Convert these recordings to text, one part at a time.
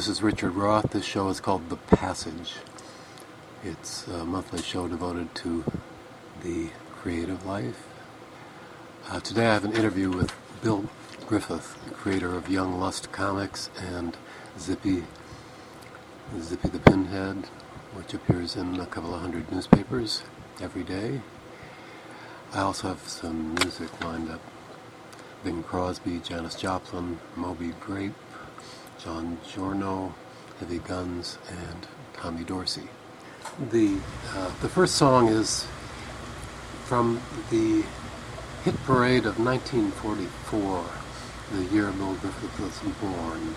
This is Richard Roth. This show is called The Passage. It's a monthly show devoted to the creative life. Today I have an interview with Bill Griffith, the creator of Young Lust Comics and Zippy the Pinhead, which appears in a couple of hundred newspapers every day. I also have some music lined up. Bing Crosby, Janis Joplin, Moby Grape, John Giorno, Heavy Guns, and Tommy Dorsey. The first song is from the hit parade of 1944, the year Bill Griffith was born.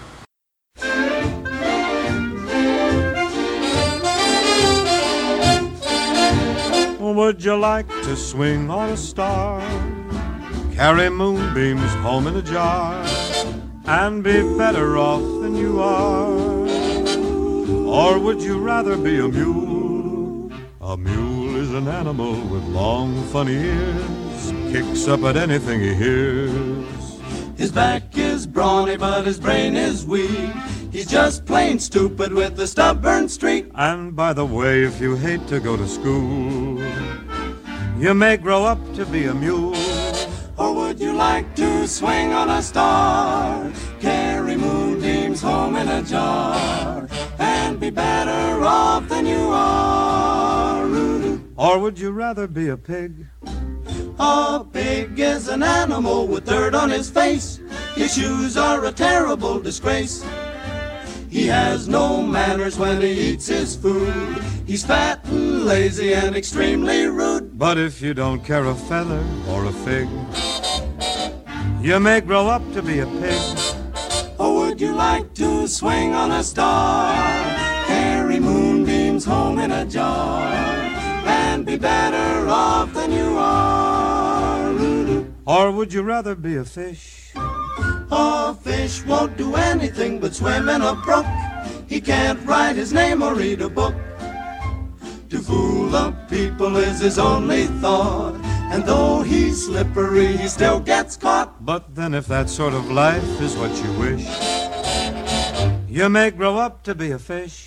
Would you like to swing on a star, carry moonbeams home in a jar, and be better off than you are? Or would you rather be a mule? A mule is an animal with long, funny ears, kicks up at anything he hears. His back is brawny, but his brain is weak. He's just plain stupid with a stubborn streak. And by the way, if you hate to go to school, you may grow up to be a mule. Or would you like to swing on a star, carry moonbeams home in a jar, and be better off than you are? Or would you rather be a pig? A pig is an animal with dirt on his face. His shoes are a terrible disgrace. He has no manners when he eats his food. He's fat and lazy and extremely rude. But if you don't care a feather or a fig, you may grow up to be a pig. Or would you like to swing on a star, carry moonbeams home in a jar, and be better off than you are? Or would you rather be a fish? A fish won't do anything but swim in a brook. He can't write his name or read a book. To fool the people is his only thought, and though he's slippery, he still gets caught. But then if that sort of life is what you wish, you may grow up to be a fish.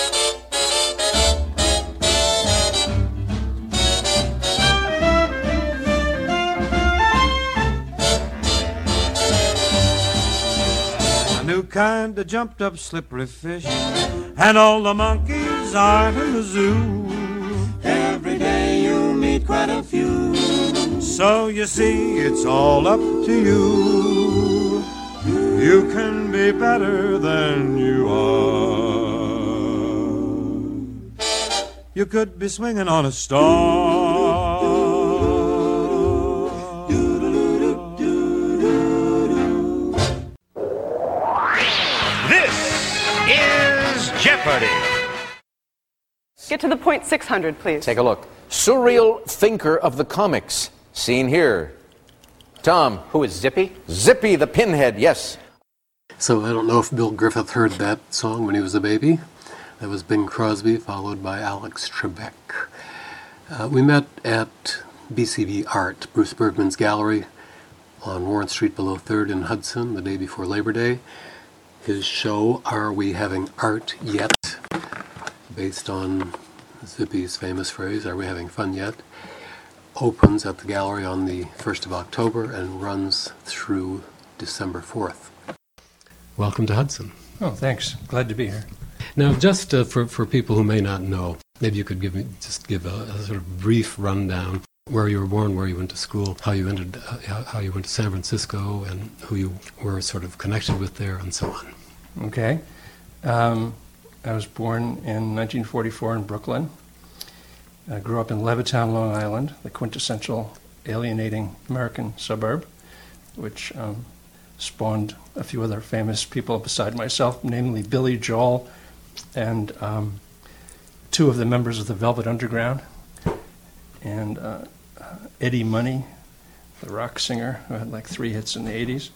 New kind of jumped up slippery fish, and all the monkeys are in the zoo. Every day you meet quite a few. So you see, it's all up to you. You can be better than you are. You could be swinging on a star. Jeopardy! Get to the point 600, please. Take a look. Surreal thinker of the comics. Seen here. Tom. Who is Zippy? Zippy the Pinhead, yes. So I don't know if Bill Griffith heard that song when he was a baby. That was Bing Crosby, followed by Alex Trebek. We met at BCB Art, Bruce Bergman's gallery, on Warren Street below 3rd in Hudson, the day before Labor Day. His show, Are We Having Art Yet? Based on Zippy's famous phrase, Are We Having Fun Yet? Opens at the gallery on the 1st of October and runs through December 4th. Welcome to Hudson. Oh, thanks. Glad to be here. Now, just for people who may not know, maybe you could give a sort of brief rundown where you were born, where you went to school, how you went to San Francisco, and who you were sort of connected with there, and so on. Okay. I was born in 1944 in Brooklyn. I grew up in Levittown, Long Island, the quintessential alienating American suburb, which spawned a few other famous people beside myself, namely Billy Joel and two of the members of the Velvet Underground, and Eddie Money, the rock singer who had like 3 hits in the 80s.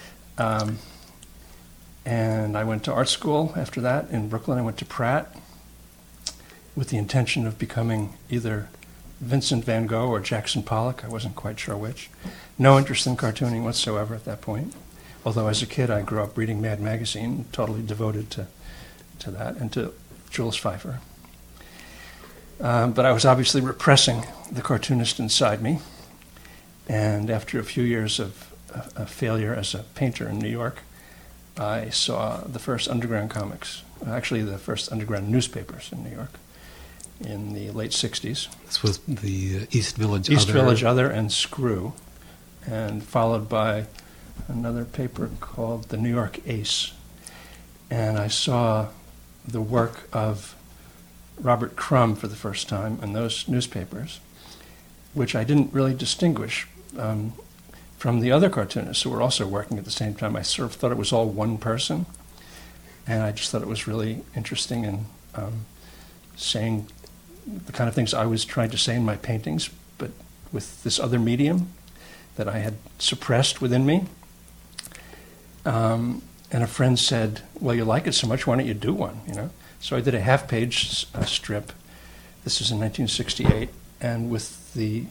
And I went to art school after that in Brooklyn. I went to Pratt with the intention of becoming either Vincent van Gogh or Jackson Pollock. I wasn't quite sure which. No interest in cartooning whatsoever at that point. Although as a kid I grew up reading Mad Magazine, totally devoted to to that and to Jules Feiffer. But I was obviously repressing the cartoonist inside me. And after a few years of failure as a painter in New York, I saw the first underground comics, actually the first underground newspapers in New York in the late 60s. This was the East Village East Village Other and Screw, and followed by another paper called the New York Ace. And I saw the work of Robert Crumb for the first time in those newspapers, which I didn't really distinguish from the other cartoonists who were also working at the same time. I sort of thought it was all one person, and I just thought it was really interesting in saying the kind of things I was trying to say in my paintings, but with this other medium that I had suppressed within me. And a friend said, well, you like it so much, why don't you do one, you know? So I did a half-page strip. This was in 1968, and with the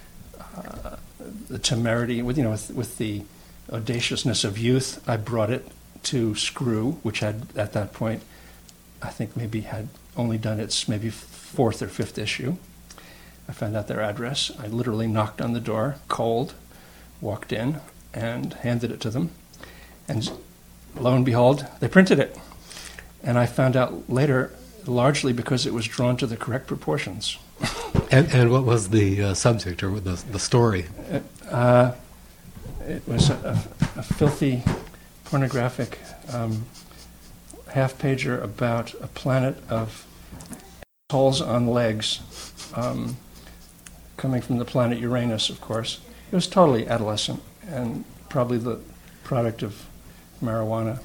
temerity, with the audaciousness of youth, I brought it to Screw, which had, at that point, I think maybe had only done its maybe fourth or fifth issue. I found out their address. I literally knocked on the door, cold, walked in, and handed it to them. And lo and behold, they printed it. And I found out later, largely because it was drawn to the correct proportions. And what was the subject or the story? It was a filthy, pornographic half-pager about a planet of assholes on legs, coming from the planet Uranus, of course. It was totally adolescent and probably the product of marijuana.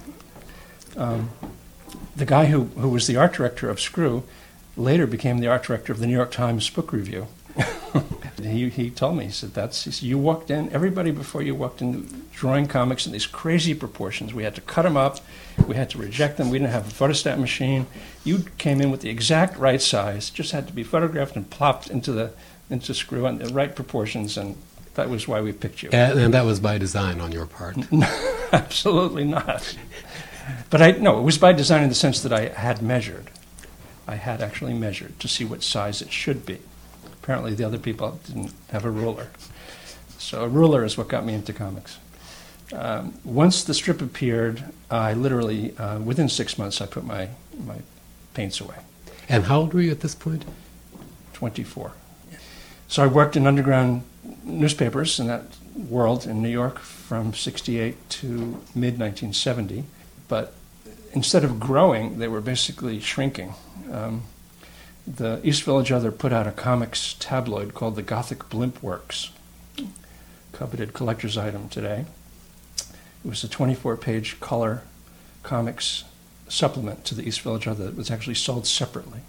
The guy who was the art director of Screw later became the art director of the New York Times Book Review. He told me, he said, you walked in, everybody before you walked in drawing comics in these crazy proportions. We had to cut them up, we had to reject them, we didn't have a photostat machine. You came in with the exact right size, just had to be photographed and plopped into Screw in the right proportions, and that was why we picked you. And that was by design on your part? Absolutely not. But it was by design in the sense that I had measured. I had actually measured to see what size it should be. Apparently the other people didn't have a ruler. So a ruler is what got me into comics. Once the strip appeared, I literally, within 6 months, I put my paints away. And how old were you at this point? 24. So I worked in underground newspapers in that world in New York from 68 to mid-1970. But instead of growing, they were basically shrinking. The East Village Other put out a comics tabloid called the Gothic Blimp Works, coveted collector's item today. It was a 24-page color comics supplement to the East Village Other that was actually sold separately.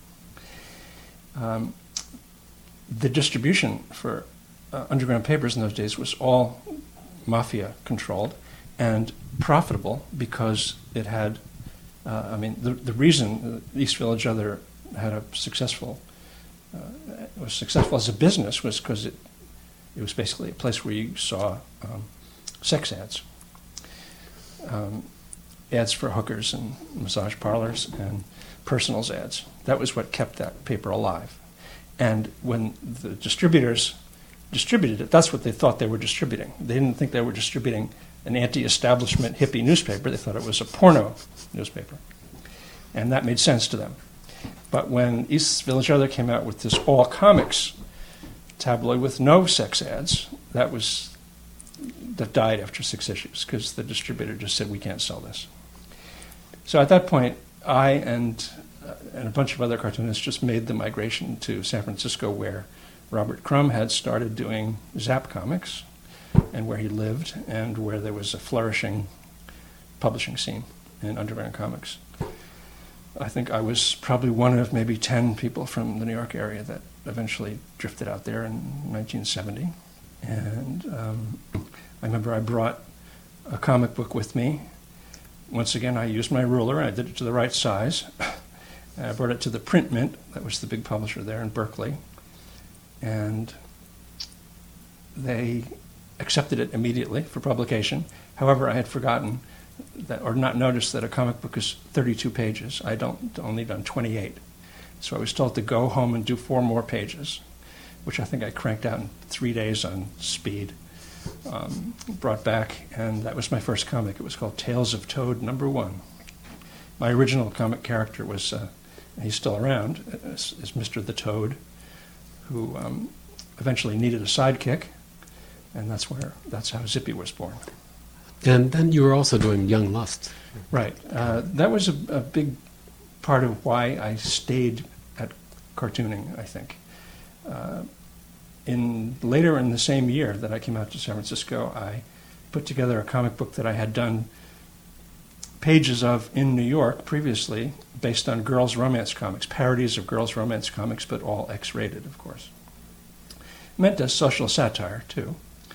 The distribution for underground papers in those days was all mafia controlled and profitable because it had, the reason the East Village Other had a was successful as a business was because it was basically a place where you saw sex ads. Ads for hookers and massage parlors and personals ads. That was what kept that paper alive. And when the distributors distributed it, that's what they thought they were distributing. They didn't think they were distributing an anti-establishment hippie newspaper. They thought it was a porno newspaper. And that made sense to them. But when East Village Other came out with this all-comics tabloid with no sex ads, that died after 6 issues because the distributor just said, we can't sell this. So at that point, I and a bunch of other cartoonists just made the migration to San Francisco, where Robert Crumb had started doing Zap Comics and where he lived and where there was a flourishing publishing scene in underground comics. I think I was probably one of maybe 10 people from the New York area that eventually drifted out there in 1970. And I remember I brought a comic book with me. Once again, I used my ruler. I did it to the right size. And I brought it to the Print Mint. That was the big publisher there in Berkeley. And they accepted it immediately for publication. However, I had forgotten that, or not noticed that a comic book is 32 pages. I'd only done 28. So I was told to go home and do 4 more pages, which I think I cranked out in 3 days on speed. Brought back, and that was my first comic. It was called Tales of Toad #1. My original comic character was, he's still around, is Mr. the Toad, who eventually needed a sidekick, and that's how Zippy was born. And then you were also doing Young Lust. Right. That was a big part of why I stayed at cartooning, I think. Later in the same year that I came out to San Francisco, I put together a comic book that I had done pages of in New York previously, based on girls' romance comics, parodies of girls' romance comics, but all X-rated, of course. Meant as social satire, too.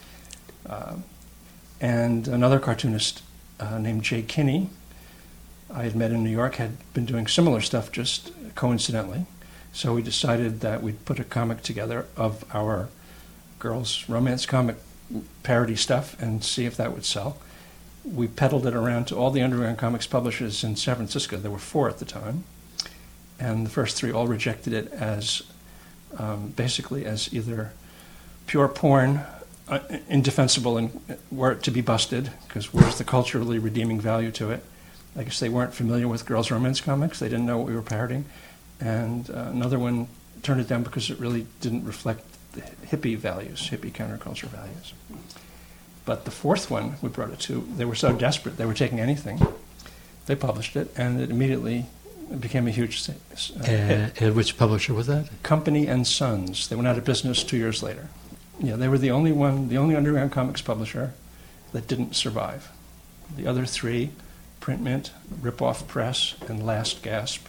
And another cartoonist named Jay Kinney, I had met in New York, had been doing similar stuff just coincidentally. So we decided that we'd put a comic together of our girls' romance comic parody stuff and see if that would sell. We peddled it around to all the underground comics publishers in San Francisco. There were 4 at the time. And the first 3 all rejected it as basically as either pure porn, indefensible and were it to be busted, because where's the culturally redeeming value to it? I guess they weren't familiar with girls' romance comics. They didn't know what we were parodying. And another one turned it down because it really didn't reflect the hippie values, hippie counterculture values. But the 4th one we brought it to, they were so desperate, they were taking anything. They published it, and it immediately became a huge hit. And which publisher was that? Company and Sons. They went out of business 2 years later. Yeah, they were the only underground comics publisher that didn't survive. The other 3, Print Mint, Rip-Off Press, and Last Gasp,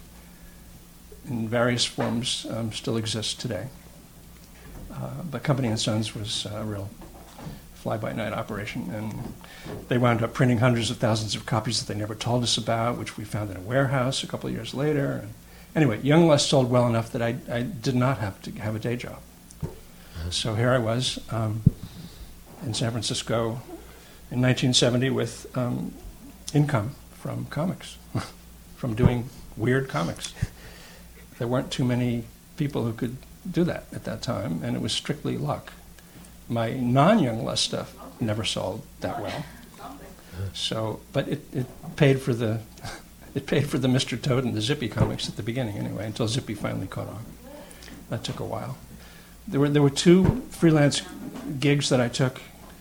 in various forms, still exist today. But Company and Sons was a real fly-by-night operation, and they wound up printing hundreds of thousands of copies that they never told us about, which we found in a warehouse a couple of years later. And anyway, Young Lust sold well enough that I did not have to have a day job. So here I was in San Francisco in 1970 with income from comics, from doing weird comics. There weren't too many people who could do that at that time, and it was strictly luck. My non-Young Lust stuff never sold that well. So, but it paid for the Mr. Toad and the Zippy comics at the beginning anyway, until Zippy finally caught on. That took a while. There were 2 freelance gigs that I took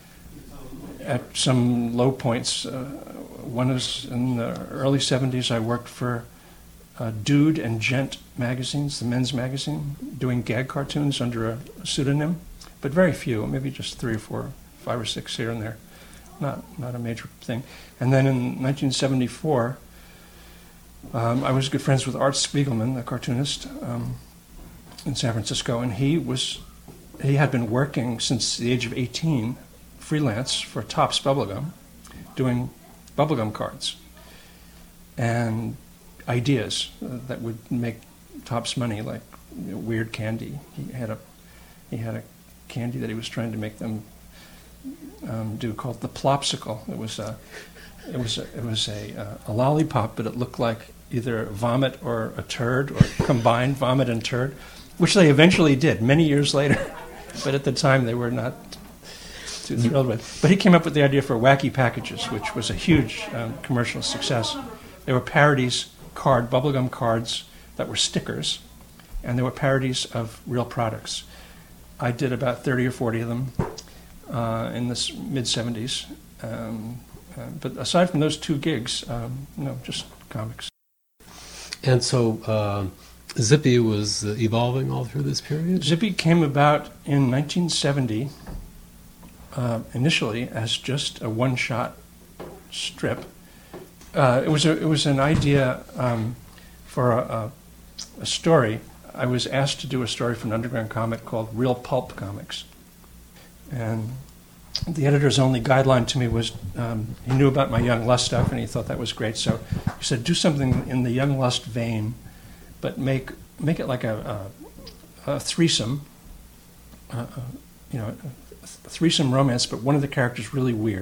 at some low points. One is in the early 70s. I worked for Dude and Gent magazines, the men's magazine, doing gag cartoons under a pseudonym, but very few, maybe just 3 or 4, 5 or 6 here and there. Not a major thing. And then in 1974, I was good friends with Art Spiegelman, a cartoonist, in San Francisco, and he had been working since the age of 18, freelance for Topps Bubblegum, doing bubblegum cards and ideas that would make Topps money, like weird candy. He had a candy that he was trying to make them do called the Plopsicle. It was a lollipop, but it looked like either vomit or a turd, or combined vomit and turd, which they eventually did many years later. But at the time, they were not too thrilled with. But he came up with the idea for Wacky Packages, which was a huge commercial success. They were parodies, bubblegum cards that were stickers, and they were parodies of real products. I did about 30 or 40 of them in the mid-'70s. But aside from those 2 gigs, just comics. And so Zippy was evolving all through this period? Zippy came about in 1970, initially as just a one-shot strip. It was an idea for a story. I was asked to do a story for an underground comic called Real Pulp Comics. And the editor's only guideline to me was he knew about my Young Lust stuff, and he thought that was great. So he said, do something in the Young Lust vein, but make it like a threesome, a threesome romance, but one of the characters really weird,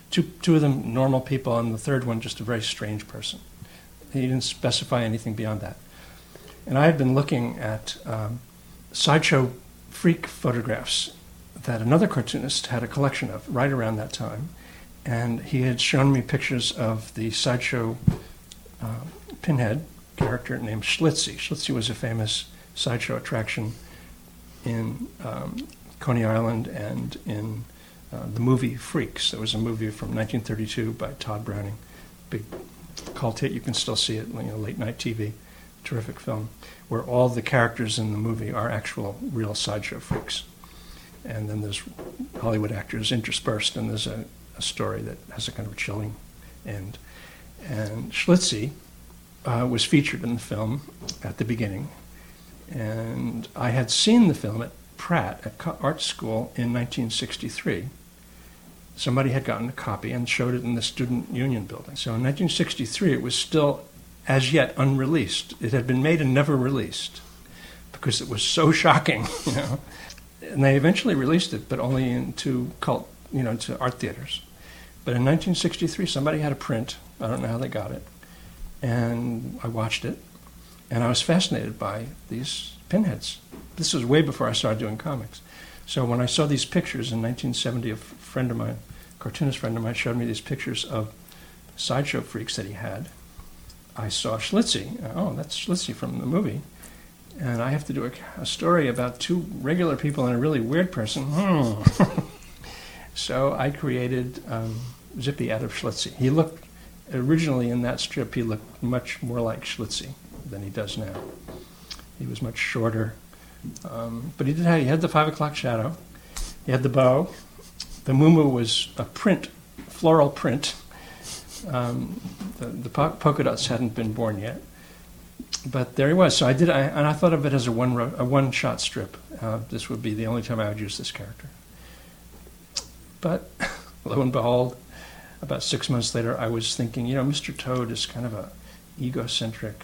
Two of them normal people, and the third one just a very strange person. He didn't specify anything beyond that. And I had been looking at sideshow freak photographs that another cartoonist had a collection of right around that time. And he had shown me pictures of the sideshow Pinhead character named Schlitzie. Schlitzie was a famous sideshow attraction in Coney Island and in the movie Freaks. There was a movie from 1932 by Todd Browning, big cult hit. You can still see it, late night TV, terrific film, where all the characters in the movie are actual real sideshow freaks. And then there's Hollywood actors interspersed, and there's a story that has a kind of a chilling end. And Schlitzie was featured in the film at the beginning. And I had seen the film at Pratt at art school in 1963. Somebody had gotten a copy and showed it in the Student Union building. So in 1963, it was still as yet unreleased. It had been made and never released because it was so shocking, And they eventually released it, but only into cult, to art theaters. But in 1963, somebody had a print. I don't know how they got it. And I watched it, and I was fascinated by these pinheads. This was way before I started doing comics. So when I saw these pictures in 1970, a friend of mine, cartoonist friend of mine, showed me these pictures of sideshow freaks that he had. I saw Schlitzie. Oh, that's Schlitzie from the movie. And I have to do a story about two regular people and a really weird person. So I created Zippy out of Schlitzie. He looked, originally in that strip, he looked much more like Schlitzie than he does now. He was much shorter. But he had the 5 o'clock shadow. He had the bow. The muumuu was a print, floral print. The polka dots hadn't been born yet. But there he was. So and I thought of it as a one-shot strip. This would be the only time I would use this character. But lo and behold, about 6 months later, I was thinking, Mr. Toad is kind of a egocentric,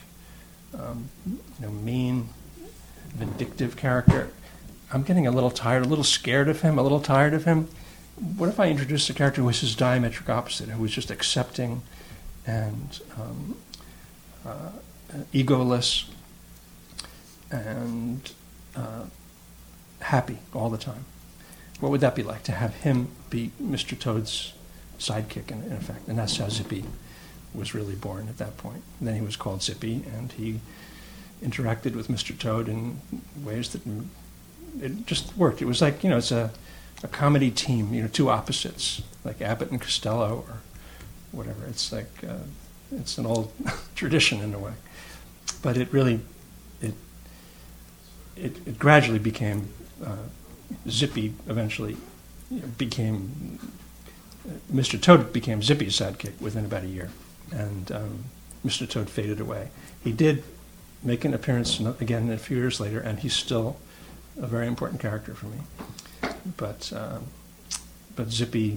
mean, vindictive character. I'm getting a little tired, a little scared of him, a little tired of him. What if I introduced a character who was his diametric opposite, who was just accepting and egoless and happy all the time? What would that be like, to have him be Mr. Toad's sidekick, in effect? And that's how Zippy was really born at that point. And then he was called Zippy, and he interacted with Mr. Toad in ways that it just worked. It was like, it's a comedy team, two opposites, like Abbott and Costello or whatever. It's like, it's an old tradition in a way. But it really, it gradually became, Zippy eventually became, Mr. Toad became Zippy's sidekick within about a year. And Mr. Toad faded away. He did make an appearance again a few years later, and he's still a very important character for me. But Zippy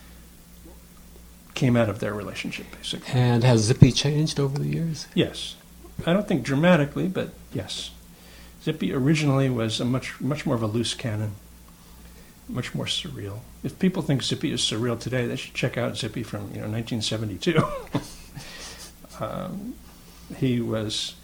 came out of their relationship, basically. And has Zippy changed over the years? Yes. I don't think dramatically, but yes. Zippy originally was a much more of a loose cannon, much more surreal. If people think Zippy is surreal today, they should check out Zippy from 1972. He was,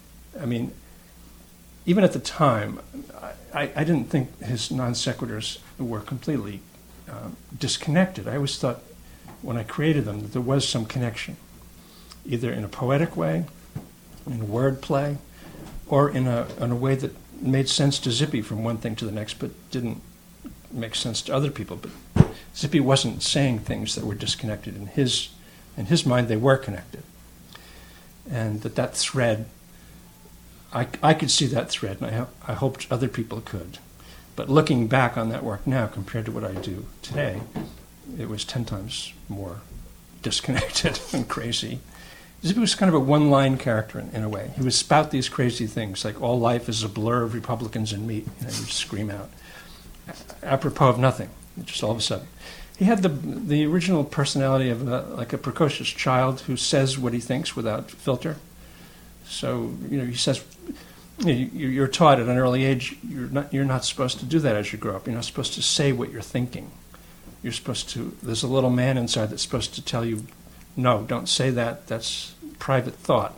even at the time, I didn't think his non sequiturs were completely disconnected. I always thought, when I created them, that there was some connection, either in a poetic way, in wordplay, or in a way that made sense to Zippy from one thing to the next, but didn't make sense to other people. But Zippy wasn't saying things that were disconnected. In his mind, they were connected. And that thread, I could see that thread, and I hoped other people could. But looking back on that work now, compared to what I do today, it was 10 times more disconnected and crazy. Zippy was kind of a one-line character in a way. He would spout these crazy things, like all life is a blur of Republicans and meat. He would scream out, apropos of nothing, just all of a sudden. He had the original personality of like a precocious child who says what he thinks without filter. So he says, you're taught at an early age you're not supposed to do that as you grow up. You're not supposed to say what you're thinking. there's a little man inside that's supposed to tell you, no, don't say that, that's private thought.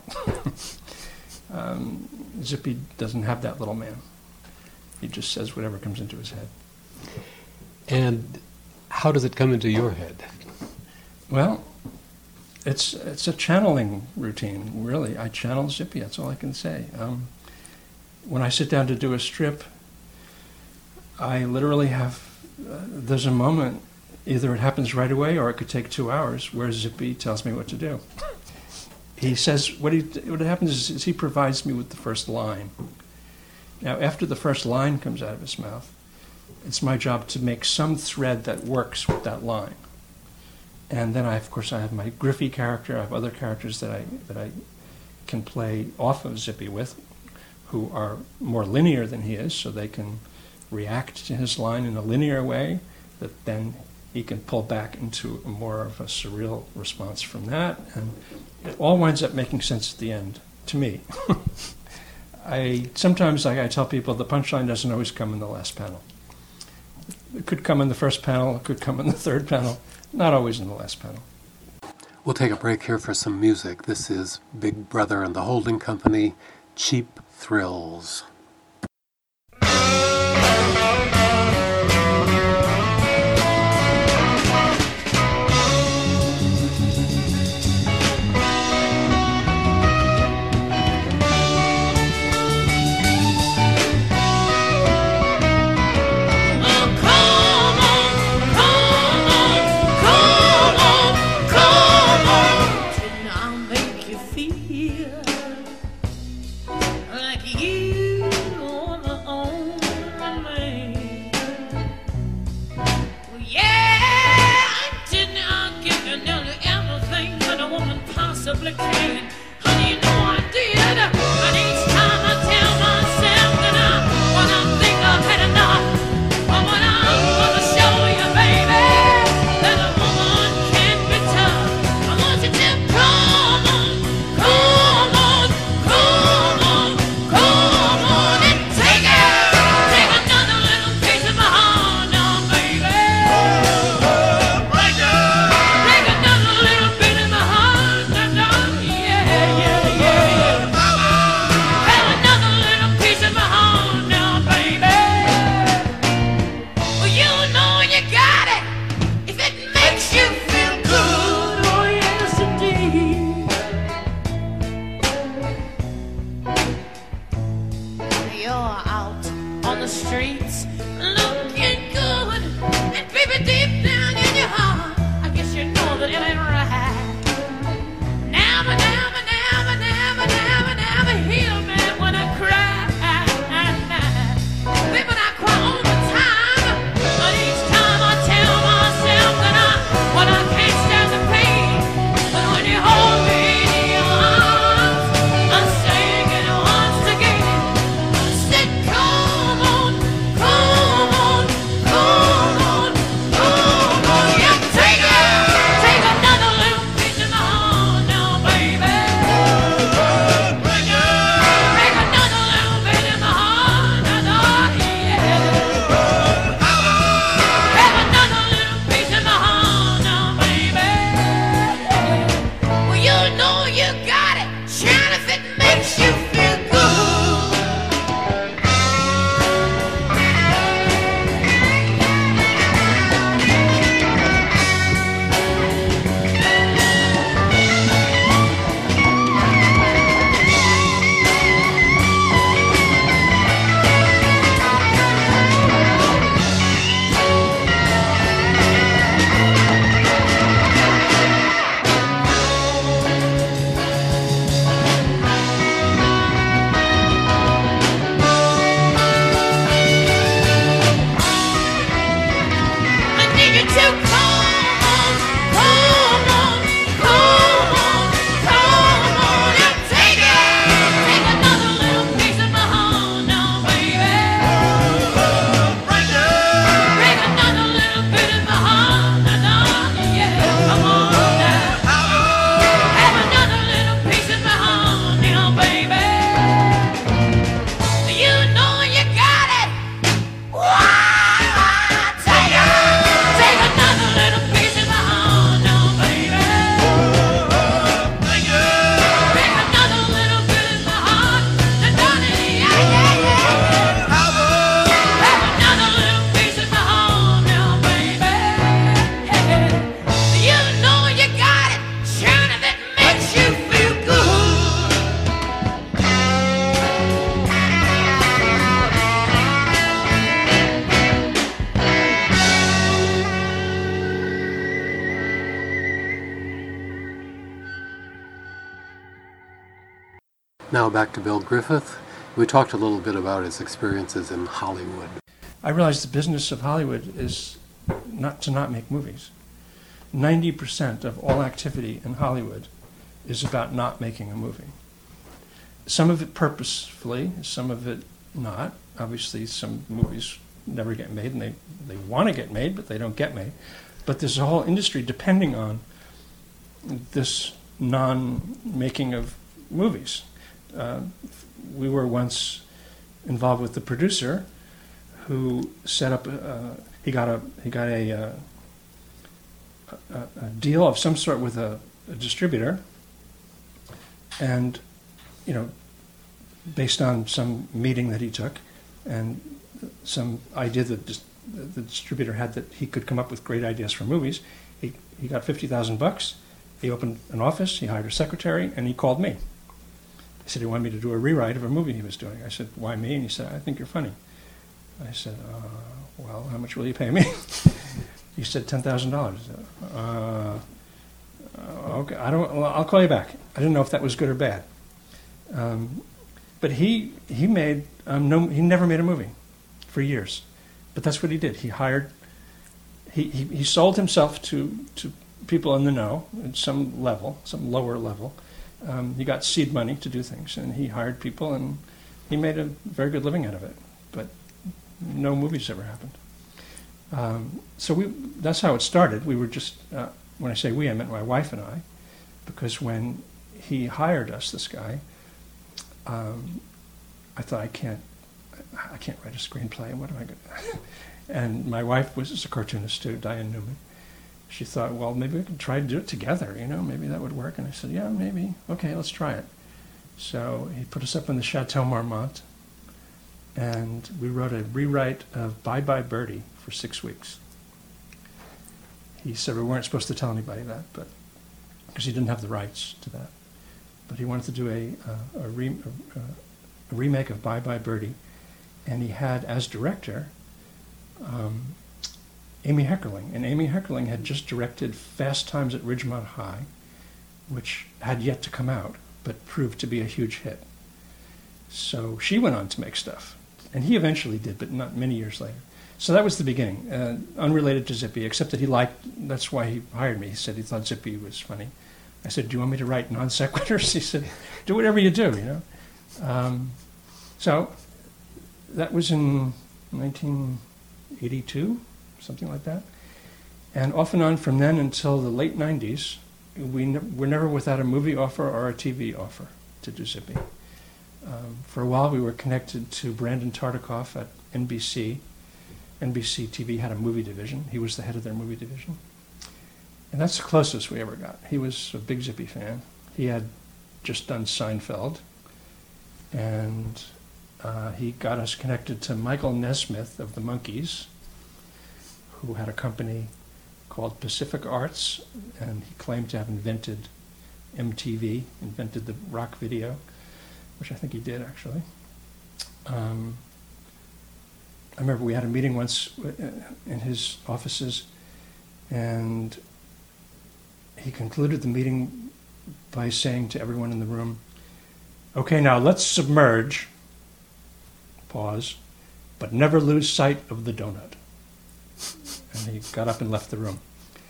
Zippy doesn't have that little man. He just says whatever comes into his head. And how does it come into your head? Well, it's a channeling routine, really. I channel Zippy, that's all I can say. When I sit down to do a strip, I literally have, there's a moment, either it happens right away or it could take 2 hours, where Zippy tells me what to do. He says, what happens is he provides me with the first line. Now, after the first line comes out of his mouth, it's my job to make some thread that works with that line. And then, of course, I have my Griffey character. I have other characters that I can play off of Zippy with, who are more linear than he is, so they can react to his line in a linear way that then he can pull back into more of a surreal response from that, and it all winds up making sense at the end, to me. Sometimes I tell people the punchline doesn't always come in the last panel. It could come in the first panel, it could come in the third panel, not always in the last panel. We'll take a break here for some music. This is Big Brother and the Holding Company, Cheap Thrills. Like you Now back to Bill Griffith. We talked a little bit about his experiences in Hollywood. I realized the business of Hollywood is not make movies. 90% of all activity in Hollywood is about not making a movie. Some of it purposefully, some of it not. Obviously, some movies never get made, and they want to get made, but they don't get made. But there's a whole industry depending on this non-making of movies. We were once involved with the producer who set up. He got a deal of some sort with a distributor, and based on some meeting that he took, and some idea that the distributor had that he could come up with great ideas for movies, he got $50,000. He opened an office. He hired a secretary, and he called me. He said he wanted me to do a rewrite of a movie he was doing. I said, "Why me?" And he said, "I think you're funny." I said, "Well, how much will you pay me?" He said, $10,000. Okay, I'll call you back. I didn't know if that was good or bad. But he never made a movie for years. But that's what he did. He hired. He sold himself to people in the know at some level, some lower level. He got seed money to do things, and he hired people, and he made a very good living out of it. But no movies ever happened. So that's how it started. We were just, when I say we, I meant my wife and I, because when he hired us, this guy, I thought, I can't write a screenplay. What am I going to? And my wife was a cartoonist too, Diane Newman. She thought, well, maybe we could try to do it together. Maybe that would work. And I said, yeah, maybe. Okay, let's try it. So he put us up in the Chateau Marmont, and we wrote a rewrite of Bye Bye Birdie for 6 weeks. He said we weren't supposed to tell anybody that, but because he didn't have the rights to that. But he wanted to do a remake of Bye Bye Birdie, and he had as director Amy Heckerling. And Amy Heckerling had just directed Fast Times at Ridgemont High, which had yet to come out, but proved to be a huge hit. So she went on to make stuff. And he eventually did, but not many years later. So that was the beginning, unrelated to Zippy, except that that's why he hired me. He said he thought Zippy was funny. I said, do you want me to write non sequiturs? He said, do whatever you do, So that was in 1982, something like that. And off and on from then until the late 90s, we were never without a movie offer or a TV offer to do Zippy. For a while, we were connected to Brandon Tartikoff at NBC. NBC TV had a movie division. He was the head of their movie division. And that's the closest we ever got. He was a big Zippy fan. He had just done Seinfeld. And he got us connected to Michael Nesmith of the Monkees, who had a company called Pacific Arts, and he claimed to have invented MTV, invented the rock video, which I think he did, actually. I remember we had a meeting once in his offices, and he concluded the meeting by saying to everyone in the room, okay, now let's submerge, pause, but never lose sight of the donut. And he got up and left the room.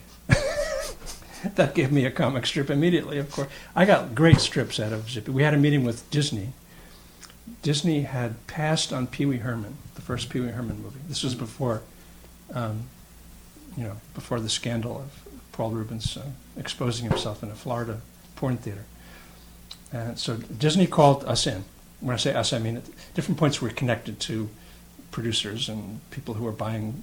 That gave me a comic strip immediately, of course. I got great strips out of Zippy. We had a meeting with Disney. Disney had passed on Pee Wee Herman, the first Pee Wee Herman movie. This was before, before the scandal of Paul Rubens exposing himself in a Florida porn theater. And so Disney called us in. When I say us, I mean at different points we're connected to producers and people who are buying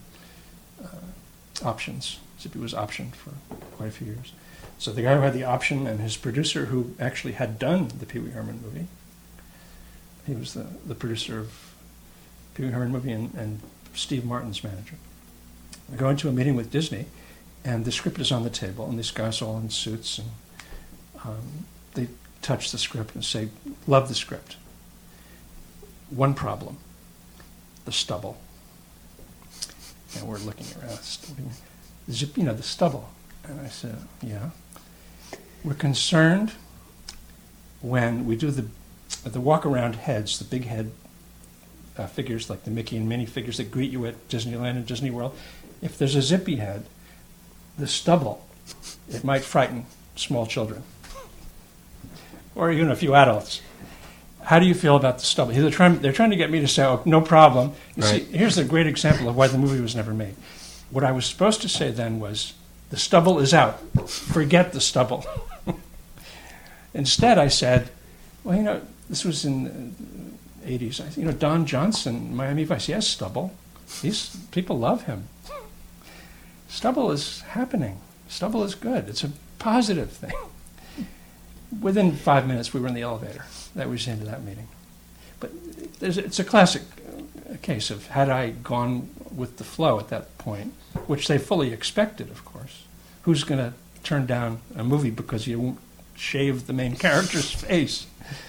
options. Zippy was optioned for quite a few years. So the guy who had the option and his producer who actually had done the Pee Wee Herman movie, he was the producer of Pee Wee Herman movie and Steve Martin's manager. We go into a meeting with Disney, and the script is on the table, and these guys all in suits, and they touch the script and say, love the script. One problem, the stubble. And we're looking around, the stubble. And I said, yeah. We're concerned when we do the the walk-around heads, the big head figures like the Mickey and Minnie figures that greet you at Disneyland and Disney World, if there's a zippy head, the stubble, it might frighten small children or even a few adults. How do you feel about the stubble? They're trying to get me to say, oh, no problem. You see, here's a great example of why the movie was never made. What I was supposed to say then was, the stubble is out. Forget the stubble. Instead, I said, well, this was in the 80s. Don Johnson, Miami Vice, he has stubble. People love him. Stubble is happening. Stubble is good. It's a positive thing. Within 5 minutes, we were in the elevator. That was the end of that meeting. But it's a classic case of, had I gone with the flow at that point, which they fully expected, of course, who's going to turn down a movie because you won't shave the main character's face?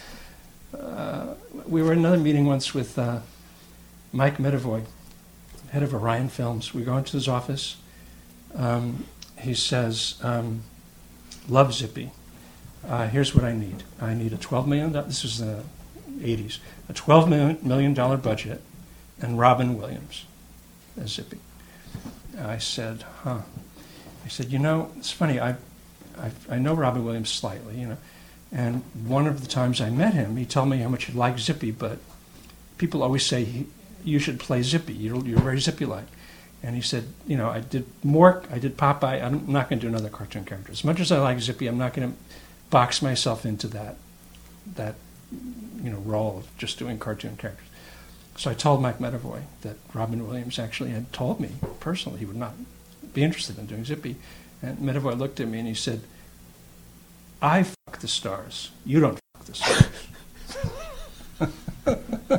We were in another meeting once with Mike Medavoy, head of Orion Films. We go into his office. He says, love Zippy. Here's what I need. I need a $12 million, this was the 80s, a $12 million budget and Robin Williams as Zippy. I said, huh. I said, it's funny, I know Robin Williams slightly, and one of the times I met him, he told me how much he liked Zippy, but people always say, you should play Zippy, you're very Zippy-like. And he said, I did Mork, I did Popeye, I'm not going to do another cartoon character. As much as I like Zippy, I'm not going to box myself into that role of just doing cartoon characters. So I told Mike Medavoy that Robin Williams actually had told me personally he would not be interested in doing Zippy. And Medavoy looked at me and he said, I fuck the stars. You don't fuck the stars.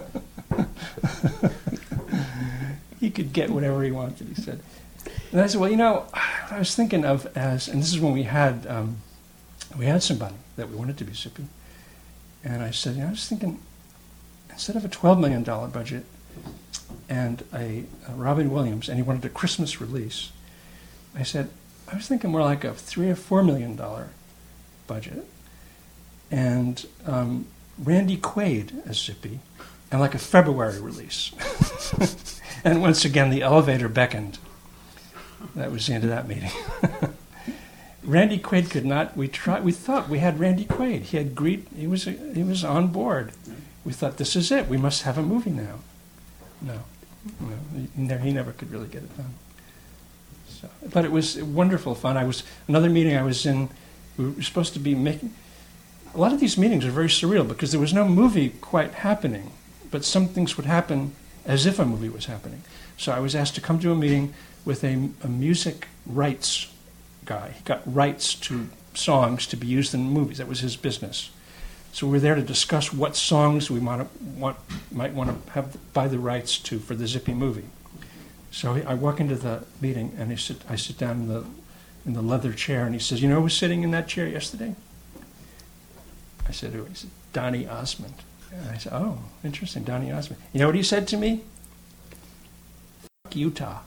He could get whatever he wanted, he said. And I said, well, I was thinking of and this is when we had somebody that we wanted to be Zippy. And I said, I was thinking, instead of a $12 million budget and a Robin Williams, and he wanted a Christmas release, I said, I was thinking more like a $3 or $4 million budget, and Randy Quaid as Zippy, and like a February release. And once again, the elevator beckoned. That was the end of that meeting. Randy Quaid could not. We thought we had Randy Quaid. He was on board. We thought, this is it. We must have a movie now. No, he never could really get it done. So, but it was wonderful fun. Another meeting I was in. We were supposed to be making. A lot of these meetings are very surreal because there was no movie quite happening, but some things would happen as if a movie was happening. So I was asked to come to a meeting with a music rights guy. He got rights to songs to be used in movies. That was his business. So we were there to discuss what songs we might want to buy the rights to for the Zippy movie. So I walk into the meeting and I sit down in the leather chair, and he says, who was sitting in that chair yesterday? I said, who? He said, Donny Osmond. And I said, oh, interesting, Donny Osmond. You know what he said to me? Fuck Utah.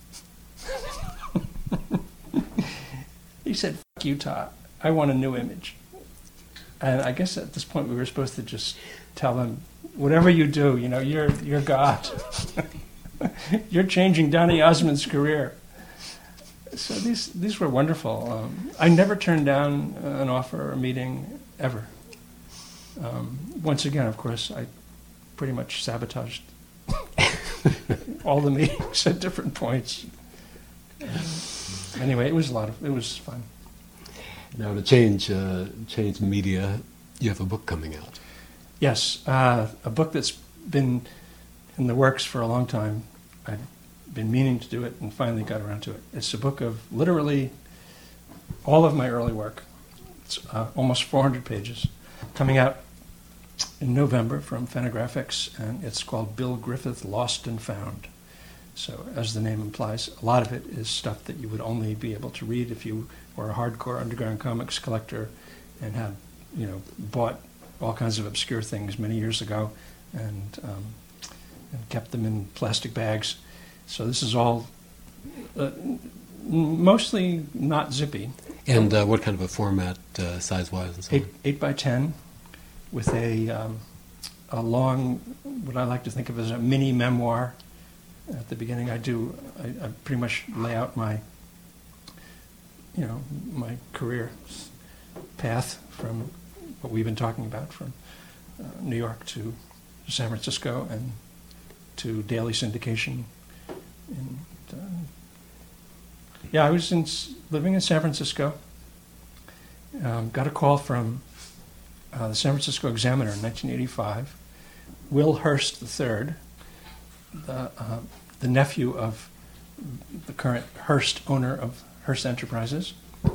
He said, fuck Utah. I want a new image. And I guess at this point we were supposed to just tell him, whatever you do, you're God. You're changing Donny Osmond's career. So these were wonderful. I never turned down an offer or a meeting, ever. Once again, of course, I pretty much sabotaged all the meetings at different points. Anyway, it was fun. Now, to change media, you have a book coming out. Yes, a book that's been in the works for a long time. I've been meaning to do it and finally got around to it. It's a book of literally all of my early work. It's almost 400 pages, coming out in November from Fantagraphics, and it's called Bill Griffith, Lost and Found. So, as the name implies, a lot of it is stuff that you would only be able to read if you were a hardcore underground comics collector and had, bought all kinds of obscure things many years ago and kept them in plastic bags. So this is all mostly not Zippy. And what kind of a format, size-wise and so on? 8 by 10 with a a long, what I like to think of as a mini memoir. At the beginning, I pretty much lay out my career path from what we've been talking about, from New York to San Francisco and to daily syndication. And, I was living in San Francisco. Got a call from the San Francisco Examiner in 1985. Will Hearst III, the nephew of the current Hearst owner of Hearst Enterprises,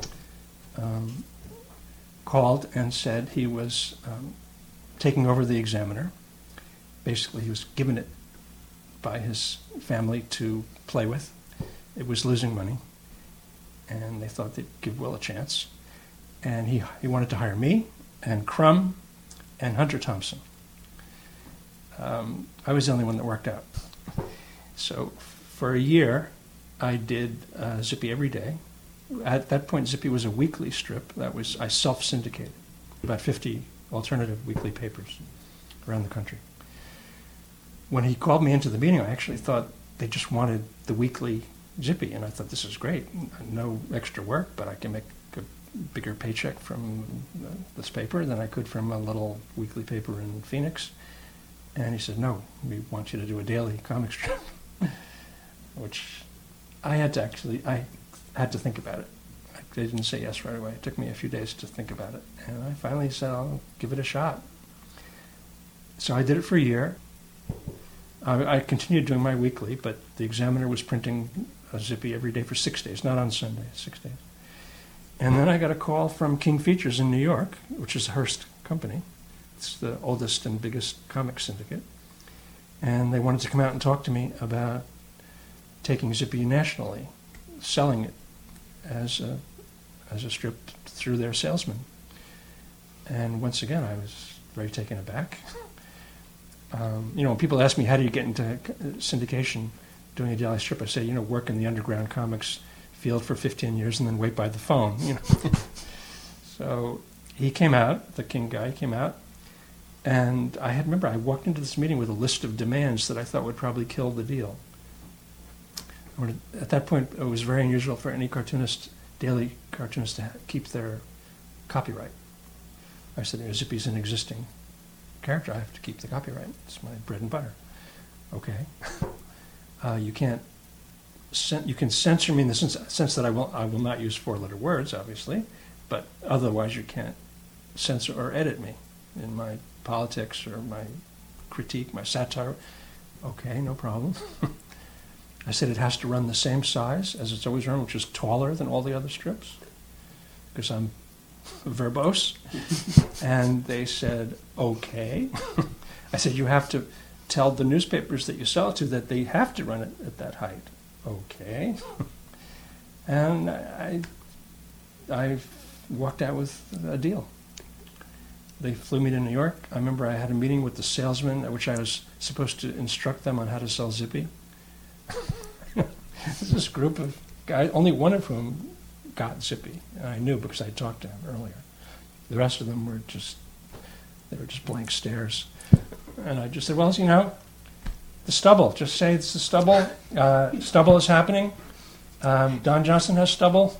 called and said he was taking over the Examiner. Basically, he was given it by his family to play with. It was losing money, and they thought they'd give Will a chance. And he wanted to hire me and Crumb and Hunter Thompson. I was the only one that worked out. So for a year, I did Zippy every day. At that point, Zippy was a weekly strip. I self-syndicated about 50 alternative weekly papers around the country. When he called me into the meeting, I actually thought they just wanted the weekly Zippy, and I thought, this is great. No extra work, but I can make a bigger paycheck from this paper than I could from a little weekly paper in Phoenix. And he said, no, we want you to do a daily comic strip, which I had to think about it. They didn't say yes right away. It took me a few days to think about it. And I finally said, I'll give it a shot. So I did it for a year. I continued doing my weekly, but the Examiner was printing a Zippy every day for 6 days, not on Sunday, 6 days. And then I got a call from King Features in New York, which is a Hearst company. It's the oldest and biggest comic syndicate. And they wanted to come out and talk to me about taking Zippy nationally, selling it as a strip through their salesman. And once again, I was very taken aback. When people ask me, how do you get into syndication doing a daily strip, I say, work in the underground comics field for 15 years and then wait by the phone. So he came out, the King guy came out, and I walked into this meeting with a list of demands that I thought would probably kill the deal. At that point, it was very unusual for any daily cartoonist to keep their copyright. I said, Zippy's an existing character, I have to keep the copyright. It's my bread and butter. Okay. You can censor me in the sense that I will not use 4-letter words, obviously, but otherwise you can't censor or edit me in my politics or my critique, my satire. Okay, no problem. I said it has to run the same size as it's always run, which is taller than all the other strips, because I'm verbose. And they said, okay. I said, you have to tell the newspapers that you sell it to that they have to run it at that height. Okay. And I walked out with a deal. They flew me to New York. I remember I had a meeting with the salesman at which I was supposed to instruct them on how to sell Zippy. This group of guys, only one of whom got Zippy. And I knew because I talked to him earlier. The rest of them were just blank stares. And I just said, well, the stubble. Just say it's the stubble. Stubble is happening. Don Johnson has stubble.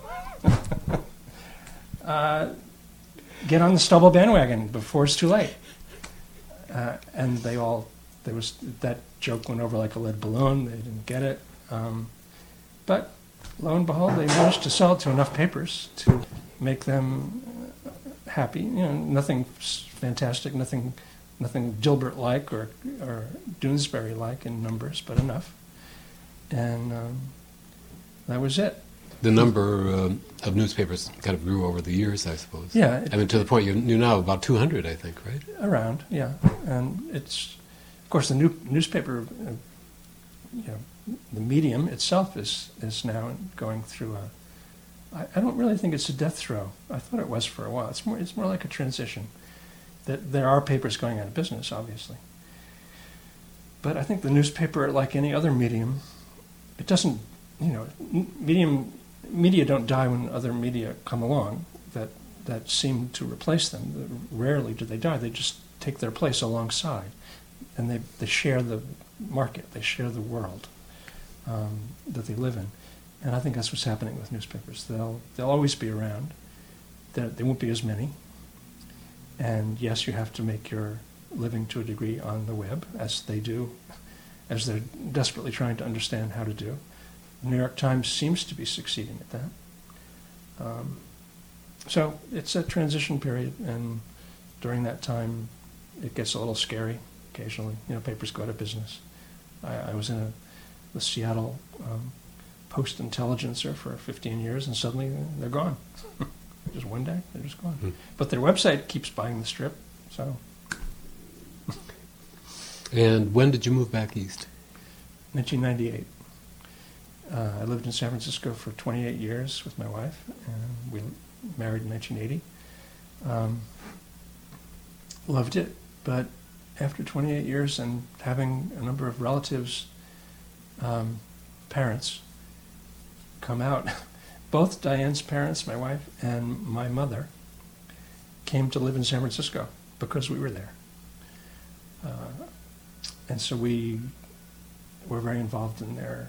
Get on the stubble bandwagon before it's too late. And that joke went over like a lead balloon. They didn't get it. But lo and behold, they managed to sell it to enough papers to make them happy. Nothing fantastic, nothing Dilbert-like or Doonesbury-like in numbers, but enough. And that was it. The number of newspapers kind of grew over the years, I suppose. Yeah. To the point you now about 200, I think, right? Around, yeah. And it's, of course, the newspaper, the medium itself is now going through I don't really think it's a death throw. I thought it was for a while. It's more like a transition. That there are papers going out of business, obviously. But I think the newspaper, like any other medium, it doesn't, media don't die when other media come along that seem to replace them. Rarely do they die. They just take their place alongside, and they share the market, they share the world that they live in. And I think that's what's happening with newspapers. They'll always be around. There won't be as many. And yes, you have to make your living to a degree on the web, as they do, as they're desperately trying to understand how to do. The New York Times seems to be succeeding at that. So it's a transition period, and during that time, it gets a little scary occasionally. Papers go out of business. I was in the Seattle Post-Intelligencer for 15 years, and suddenly they're gone. Just one day, they're just gone. But their website keeps buying the strip, so. And when did you move back east? 1998. I lived in San Francisco for 28 years with my wife, and we married in 1980. Loved it, but after 28 years and having a number of relatives, parents, come out, both Diane's parents, my wife, and my mother came to live in San Francisco because we were there. And so we were very involved in their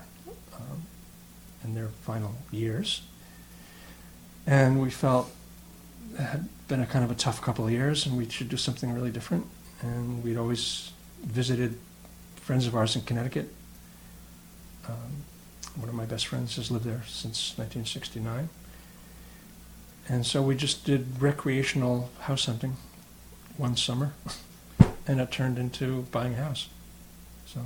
final years. And we felt it had been a kind of a tough couple of years, and we should do something really different. And we'd always visited friends of ours in Connecticut. One of my best friends has lived there since 1969. And so we just did recreational house hunting one summer, and it turned into buying a house. So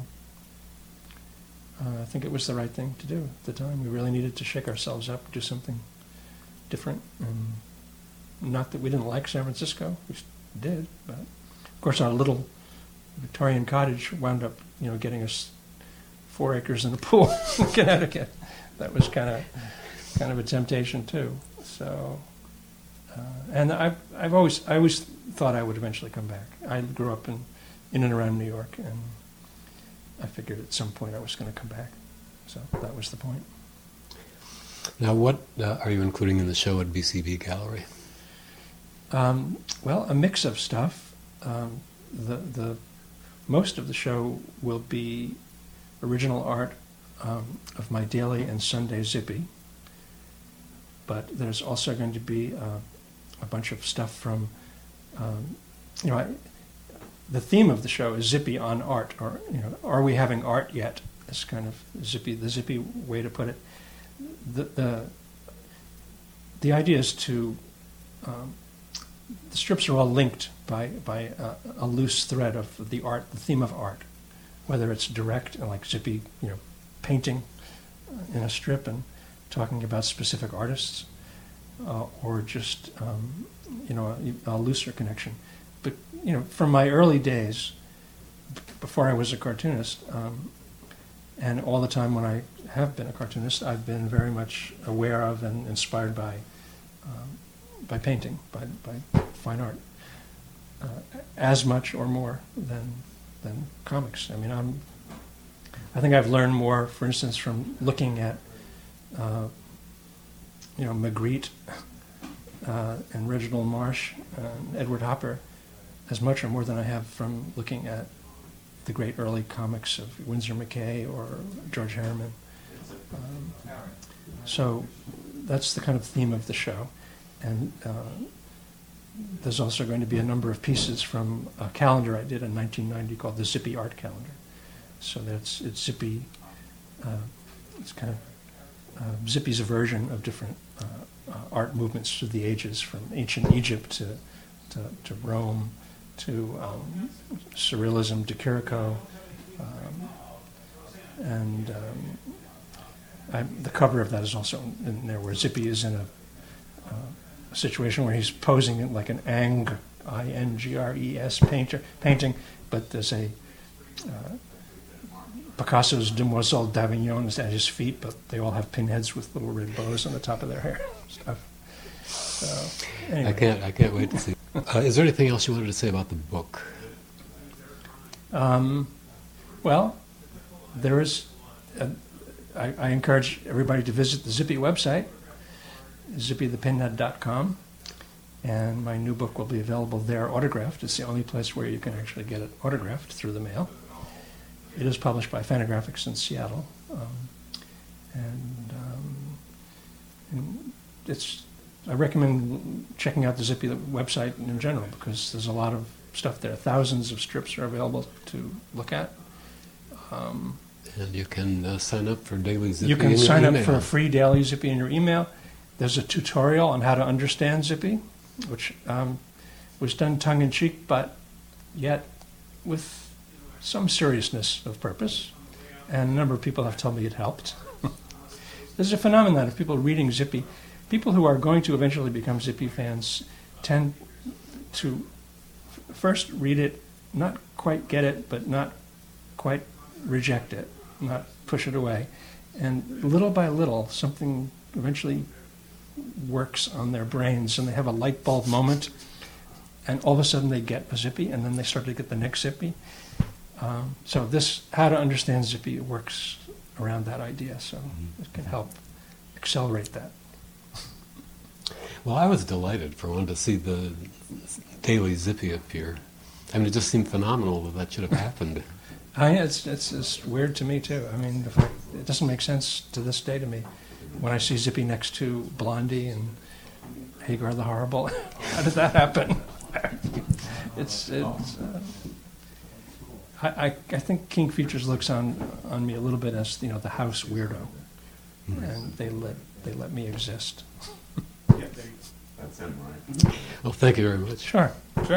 I think it was the right thing to do at the time. We really needed to shake ourselves up, do something different. And not that we didn't like San Francisco, we did, but of course our little Victorian cottage wound up, getting us 4 acres and a pool in Connecticut. That was kind of a temptation too. So, and I always thought I would eventually come back. I grew up in and around New York, and I figured at some point I was going to come back. So that was the point. Now, what are you including in the show at BCB Gallery? Well, a mix of stuff. The most of the show will be original art of my daily and Sunday Zippy, but there's also going to be a bunch of stuff from, the theme of the show is Zippy on art, or are we having art yet? It's kind of the Zippy way to put it. The idea is to the strips are all linked by a loose thread of the art, the theme of art, whether it's direct, like Zippy, painting in a strip and talking about specific artists, or just a looser connection. But from my early days, before I was a cartoonist, and all the time when I have been a cartoonist, I've been very much aware of and inspired by painting, by fine art, as much or more than comics. I mean, I think I've learned more, for instance, from looking at Magritte and Reginald Marsh and Edward Hopper, as much or more than I have from looking at the great early comics of Winsor McCay or George Harriman. So that's the kind of theme of the show. And there's also going to be a number of pieces from a calendar I did in 1990 called the Zippy Art Calendar. So it's Zippy, it's kind of, Zippy's a version of different art movements through the ages, from ancient Egypt to Rome, to Surrealism, to Chirico, and the cover of that is also in there, where Zippy is in a situation where he's posing like an I-N-G-R-E-S painting, but there's a Picasso's Demoiselle d'Avignon is at his feet, but they all have pinheads with little red bows on the top of their hair. Stuff. So, anyway. I can't wait to see. Is there anything else you wanted to say about the book? Well, there is. I encourage everybody to visit the Zippy website, zippythepinhead.com, And my new book will be available there autographed. It's the only place where you can actually get it autographed through the mail. It is published by Fantagraphics in Seattle. And I recommend checking out the Zippy website in general because there's a lot of stuff there. Thousands of strips are available to look at. And you can sign up for Daily Zippy. You can in your sign up email. for a free Daily Zippy in your email. There's a tutorial on how to understand Zippy, which was done tongue-in-cheek, but yet with some seriousness of purpose. And a number of people have told me it helped. There's a phenomenon of people reading Zippy. People who are going to eventually become Zippy fans tend to first read it, not quite get it, but not quite reject it, not push it away. And little by little, something eventually works on their brains and they have a light bulb moment and all of a sudden they get a Zippy and then they start to get the next Zippy. So this, how to understand Zippy, works around that idea. So it can help accelerate that. Well, I was delighted for one to see the Daily Zippy appear. I mean, it just seemed phenomenal that should have happened. It's weird to me too. I mean, it doesn't make sense to this day to me when I see Zippy next to Blondie and Hagar the Horrible. How did that happen? I think King Features looks on me a little bit as the house weirdo, and they let me exist. That's him, right? Well, thank you very much. Sure.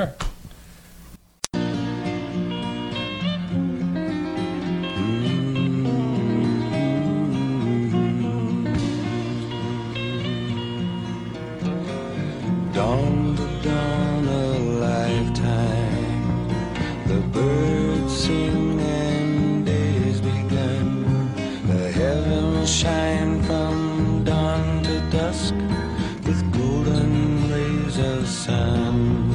Dawn to dawn a lifetime, the birds sing and days begun. The heavens shine from dawn to dusk with golden rays of sun.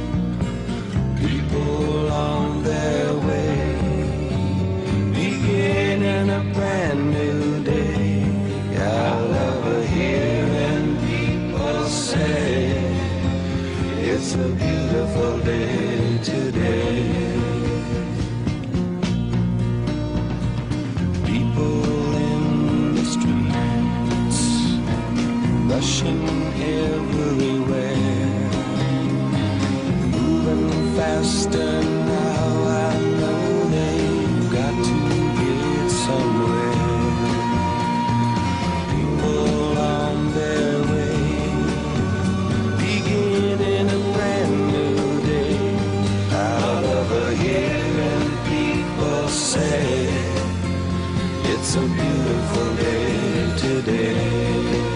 People on their way, beginning a brand new day. I love her hearing people say it's a beautiful day today. People in the streets, rushing everywhere, moving faster now. I know they've got to get somewhere. People on their way, beginning a brand new day. I love hearing people say it's a beautiful day today.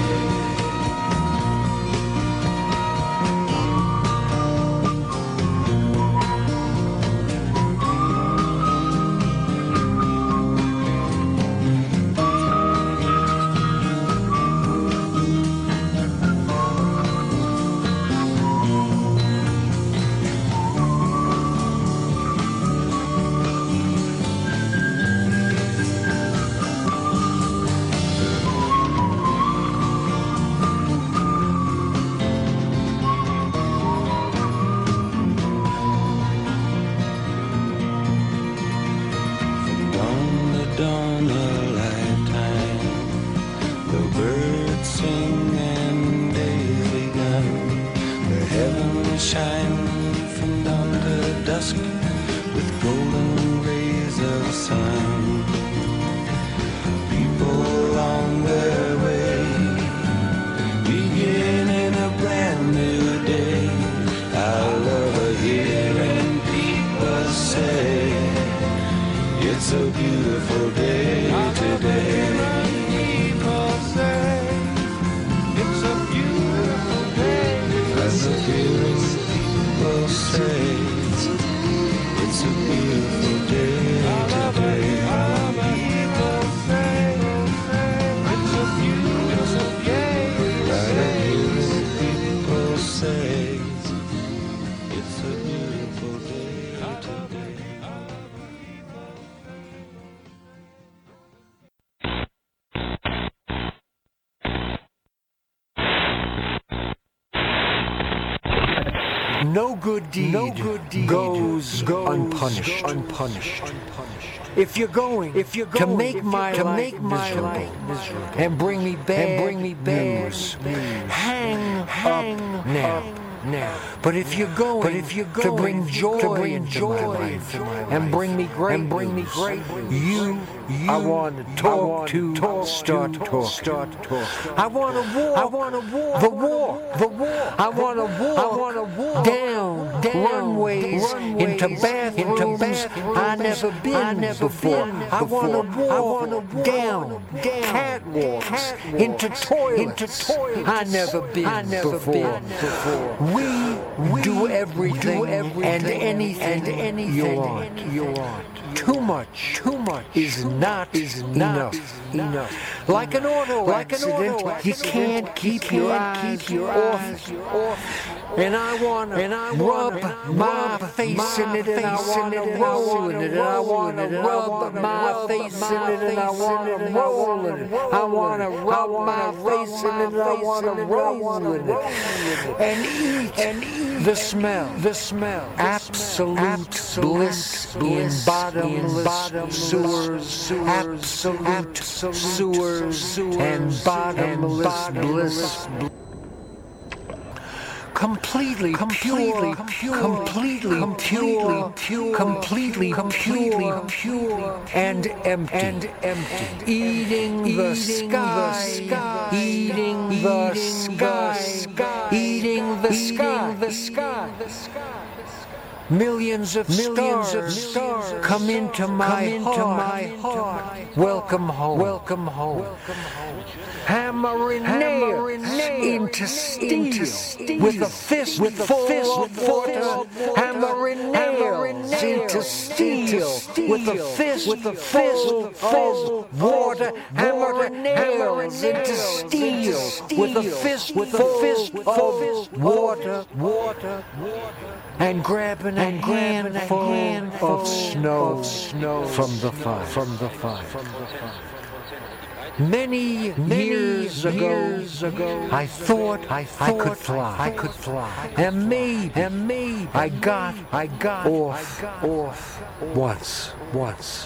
Dawn a lifetime, the birds sing and days begun. The heavens shine from dawn to dusk with golden rays of sun. People on their way, beginning a brand new day. I love hearing people say it's a beautiful day today. People say it's a beautiful day. That's the feeling people say. No good deed goes unpunished. If you're going to make my life miserable and bring me bad news, hang up now. But if you're going to bring joy into my life and bring me great news, I want to start talk. I want a war. The war. I want a war. Down runways into bathrooms I never been before. I want a war. Down catwalks into toilets I never been before. We do everything and anything you want. Too much is not enough. Like an auto accident, you can't keep your eyes off. And I wanna rub my face in it, and I wanna roll in it, and I wanna rub my face in it, and I wanna roll in it. I wanna rub my face in it, and I wanna roll in it. And eat the smell. Absolute bliss in bottomless sewers. Absolute sewers and bottomless bliss. Completely pure, and empty, eating the sky, eating the sky. Millions of stars come into my heart. Welcome home. Hammering nails into steel with a fist full of water. Hammering nails into steel with a fist full of water. Hammering nails into steel with a fist full of water. And grabbing a handful of snow from the fire. Many years ago, I thought I could fly. And maybe I got off once.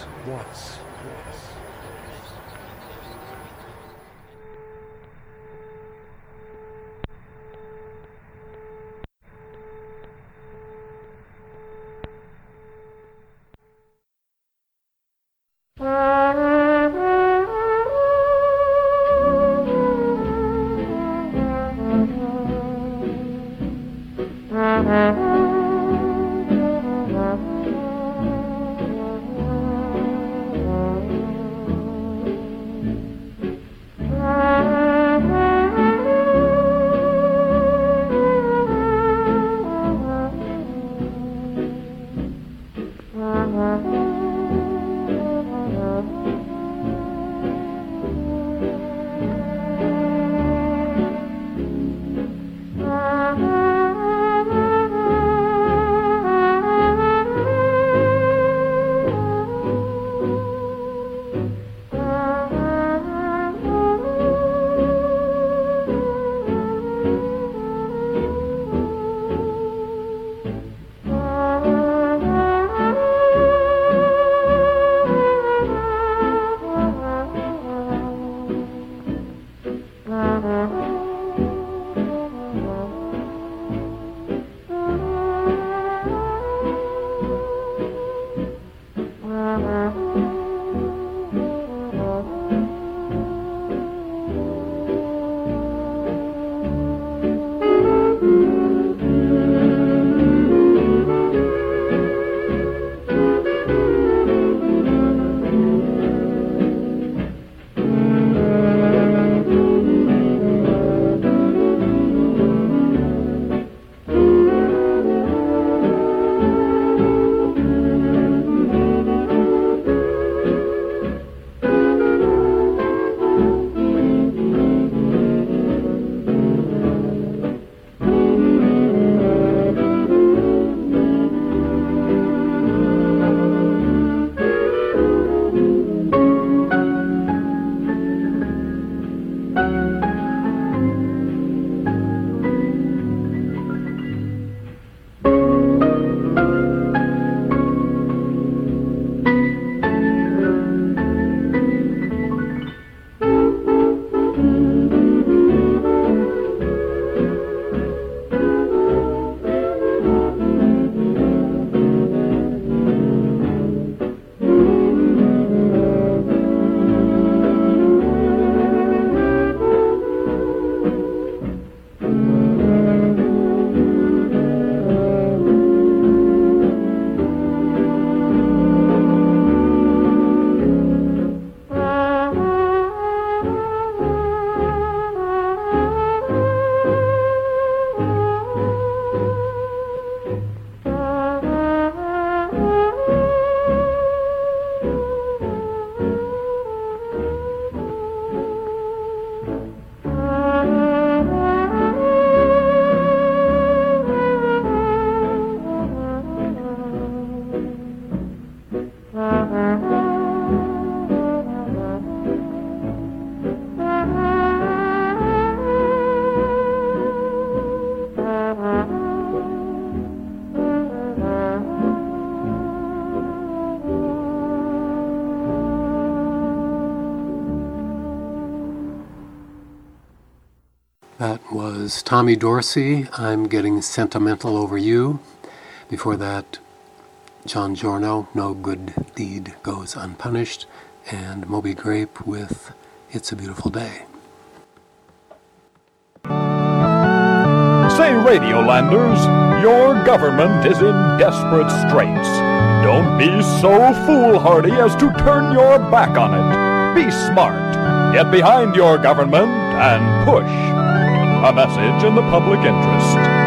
That was Tommy Dorsey, I'm Getting Sentimental Over You. Before that, John Giorno, No Good Deed Goes Unpunished, and Moby Grape with It's a Beautiful Day. Say, Radiolanders, your government is in desperate straits. Don't be so foolhardy as to turn your back on it. Be smart. Get behind your government and push. A message in the public interest.